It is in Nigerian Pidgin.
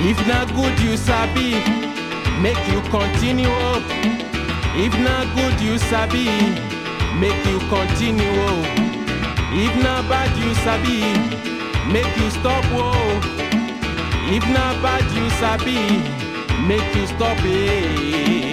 If na good you sabi, make you continue. Oh. If na good you sabi, make you continue. Oh. If na bad you sabi, make you stop. Oh. If na bad you sabi, make you stop it.